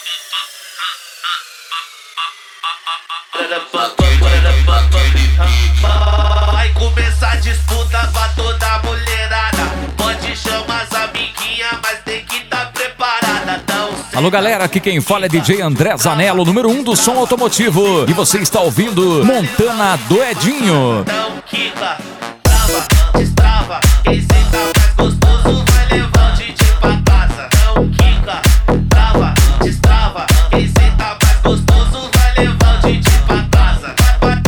Vai começar a disputa pra toda mulherada. Pode chamar as amiguinhas, mas tem que estar preparada. Alô galera, aqui quem fala é DJ André Zanello, número 1 do som automotivo. E você está ouvindo Montana do Edinho. Então quica, trava, destrava. Quem senta mais gostoso vai levar o DJ pra casa. Então quica, trava, destrava. Quem senta mais gostoso vai levar o DJ pra casa. Vai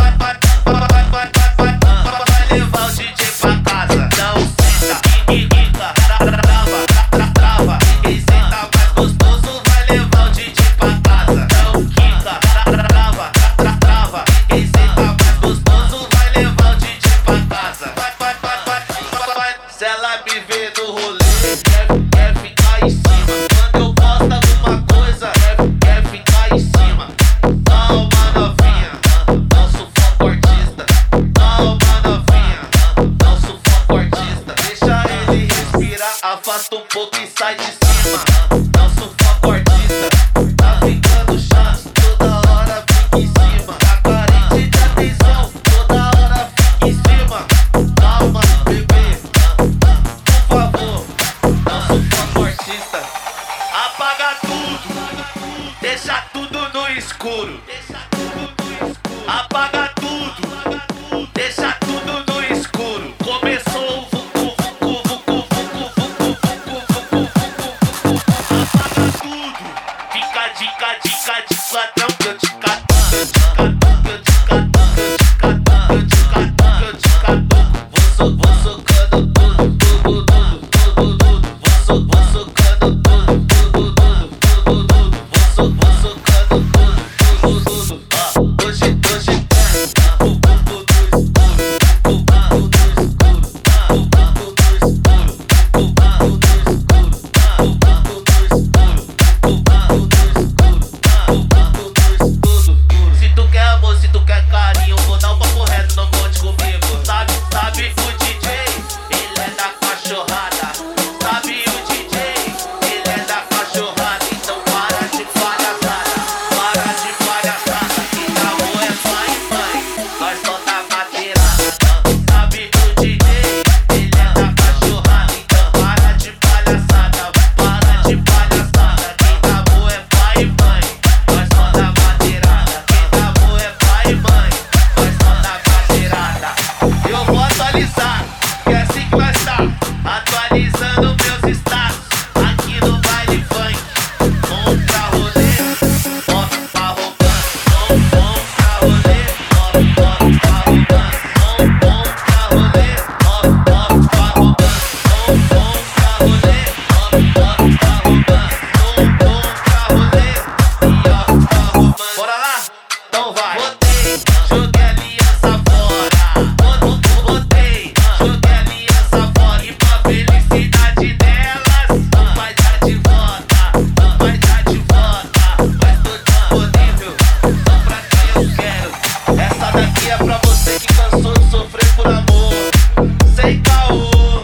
levar o DJ pra casa. Então senta, quica, trava, trava. Quem senta mais gostoso vai levar o DJ pra casa. Então quica, trava, trava. Quem senta mais gostoso vai levar o DJ pra casa. Se ela me vê no rolê, quer ficar em cima. Quando eu posto alguma coisa, quer ficar em cima. Calma novinha, não sufoco artista. Calma novinha, não sufoco artista. Deixa ele respirar, afasta um pouco e sai de cima. Não sufoco artista, tá ficando chato. Toda hora fica em cima. Tá carente de atenção, toda hora fica em cima. Calma bebê, por favor, não sufoco artista. Apaga tudo, deixa tudo no escuro. Apaga tudo, deixa tudo no escuro. Começou o vucu, vucu, vucu, vucu, vucu, vucu, vucu, vucu. Apaga tudo, fica dica, dica, dica, não que eu te cato, eu te cato, eu te cato, eu te cato, eu te cato, eu te cato. Vou socando tudo, tudo, tudo, tudo, tudo. Vou socando tudo, tudo, tudo, tudo, tudo. Vou socando tudo, tudo, tudo. Hoje o buco do escuro, o barro do escuro, o buco do escuro, o barro do escuro, o buco do escuro, o barro do escuro, o buco do escuro. Se tu quer amor, se tu quer carinho, vou dar um papo reto, não conte comigo. Sabe o DJ, ele é da cachorrada. Sabe o DJ, ele é da cachorrada. Então para de palhaçada, para de palhaçada. Que amor é pai e mãe, nós só dá madeirada. Sabe o DJ, ele é da cachorrada. Então para de palhaçada, para de palhaçada. Quem dá amor é pai e mãe, nós só dá madeirada. Quem dá amor é pai e mãe, nós só dá madeirada. Eu vou atualizar, que é assim que vai estar. Atualizando meus status aqui no baile funk. Bom pra rolê, bom pra arrogância. Bom pra rolê, bom pra arrogância. Bom pra rolê, bom pra arrogância. Bom pra rolê, bom pra arrogância. Bom pra rolê, e ó, arrogância. Bora lá? Então vai. Botei, joguei a aliança fora. Botei, joguei a aliança fora. E pra felicidade delas, não vai dar de volta, não vai dar de volta. Mas tô disponível, só pra quem eu quero. Essa daqui é pra você que cansou de sofrer por amor. Sem caô,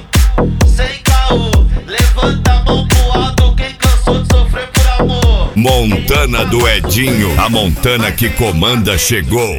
sem caô. Levanta a mão pro alto quem cansou de sofrer por amor. Montana do Edinho, a Montana que comanda chegou.